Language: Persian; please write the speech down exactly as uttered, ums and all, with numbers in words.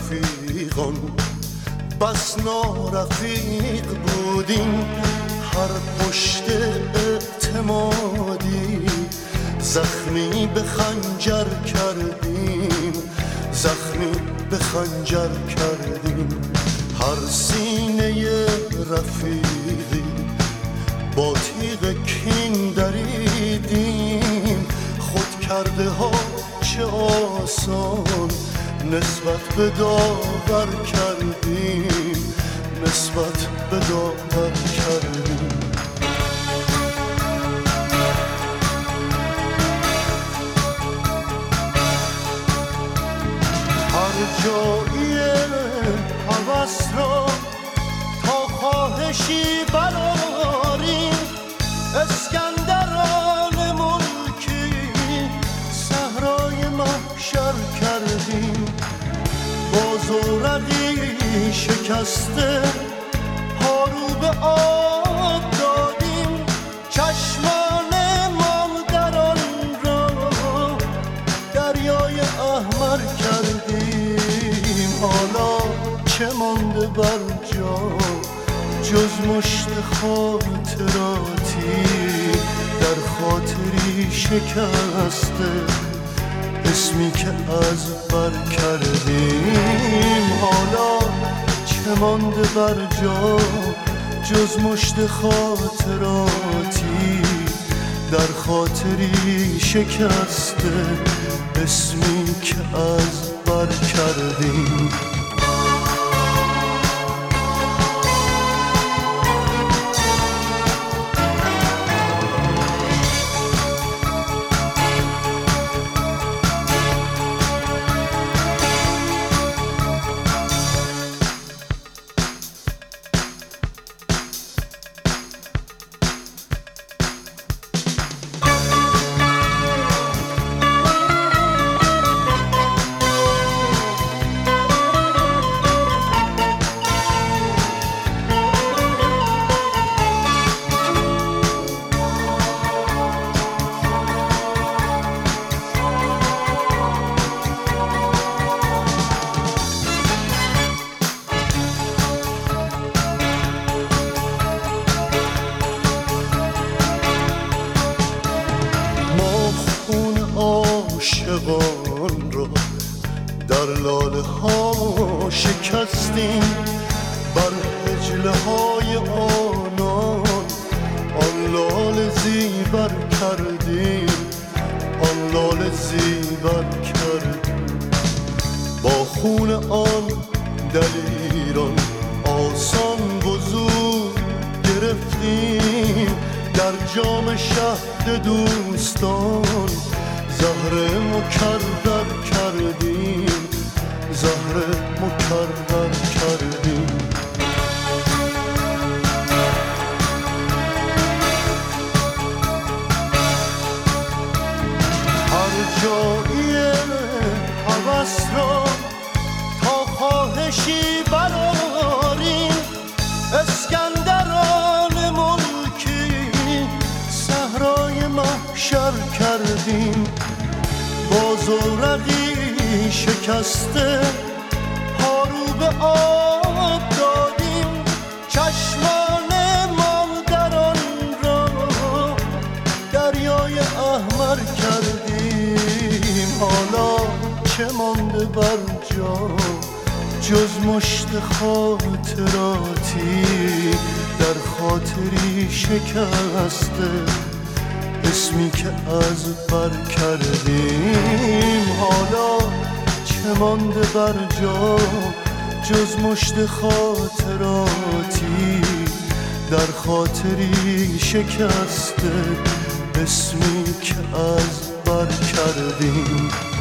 رفیقان بس نارفیق بودیم، هر پشت اعتمادی زخمی به خنجر کردیم، زخمی به خنجر کردیم. هر سینه رفیقی با تیغ کین دریدیم، خود کرده ها چه آسان نسبت به داور کردیم، نسبت به داور کردیم. هر جایی هوس را تا خواهشی براریم، اسکندران ملکی صحرای محشر کردیم. با زورقی شکسته پارو به آب دادیم، چشمان مادران را دریای احمر کردیم. حالا چه مانده بر جا جز مشت خاطراتی، در خاطری شکسته اسمی که از بر کردیم. حالا چه مانده بر جا جز مشت خاطراتی، در خاطری شکسته اسمی که از بر کردیم. عاشقان را در لاله ها شکستیم، بر حجله های آنان آن لاله زیبر کردیم، آن لاله زیبر کردیم. با خون آن دلیران آسان وضو گرفتیم، در جام شهد دوستان زهر مکرر کردیم، زهر مکرر کردیم. هر جایی هوس را تا خواهشی براریم، اسکندران ملکی صحرای محشر کردیم. با زورقی شکسته پارو به آب دادیم، چشمان مادران را دریای احمر کردیم. حالا چه مانده بر جا جز مشت خاطراتی، در خاطری شکسته اسمی که از بر کردیم. حالا چه مانده بر جا جز مشت خاطراتی، در خاطری شکسته اسمی که از بر کردیم.